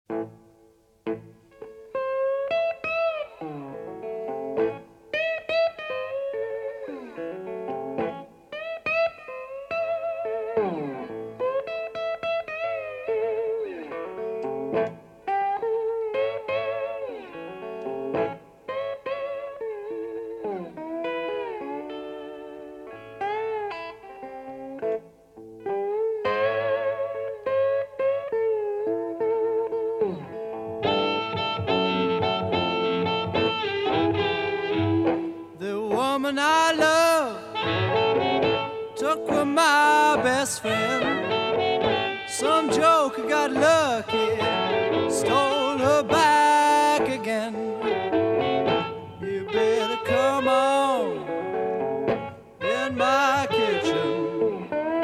I love took with my best friend. Some joker got lucky, stole her back again. You better come on in my kitchen.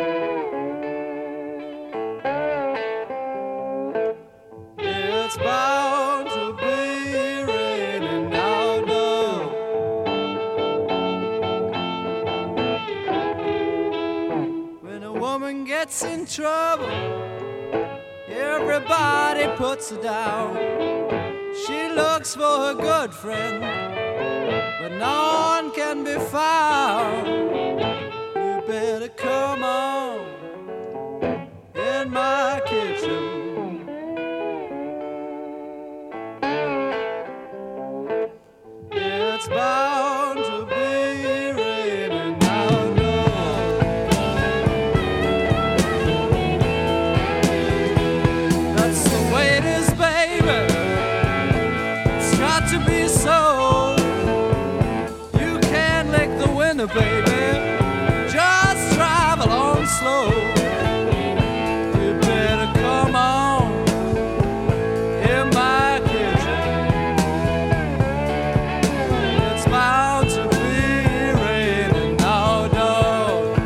It's bound to be raining outdoors. When a woman gets in trouble, everybody puts her down. She looks for her good friend, but no one can be found. You better come on in my kitchen. It's bound to be raining outdoors. That's the way it is, baby. It's got to be so. You can't lick the window, baby. Just drive along slow. You better come on in my kitchen. It's bound to be raining outdoors.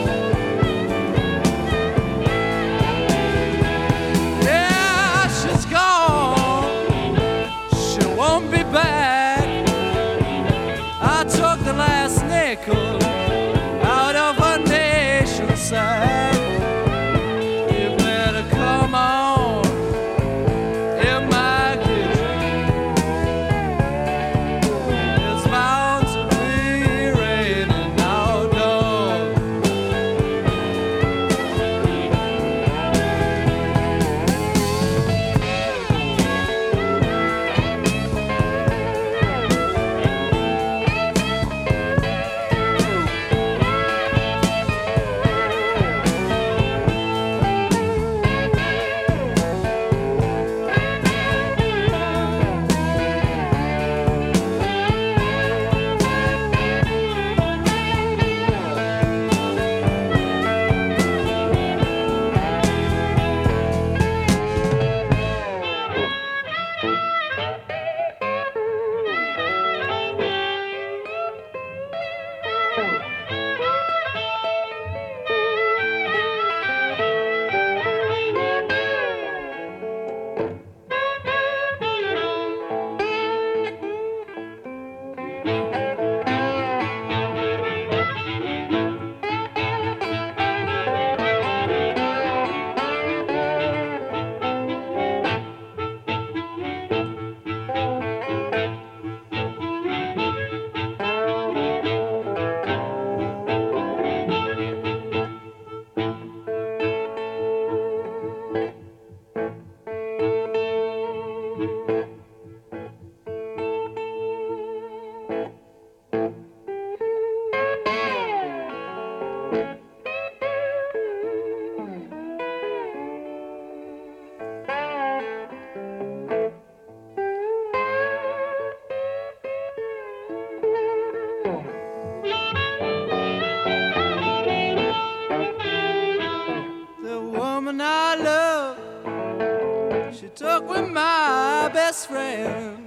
Yeah, she's gone. She won't be back. I took the last nickel out of a nation's sack. You better come on in my kitchen. It's bound to be raining outdoors. The woman I love, she took with my best friend.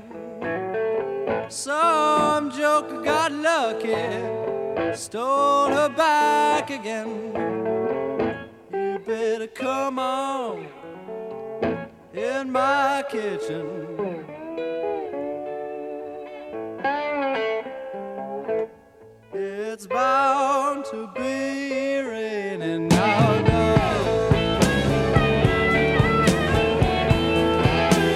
Some joker got lucky, stole her back again. You better come on in my kitchen. It's bound to be raining outdoors.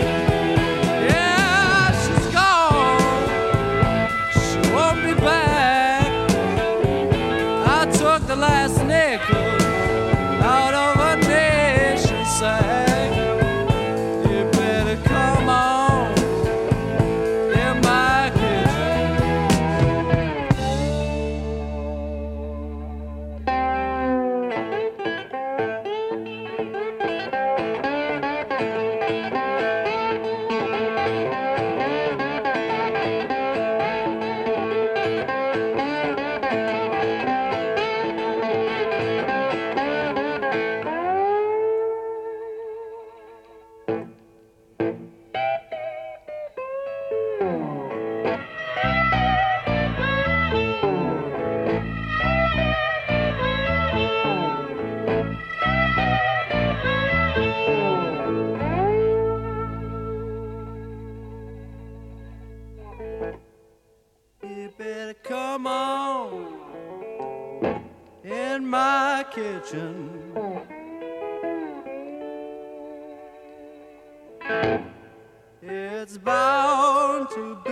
on in my kitchen. It's bound to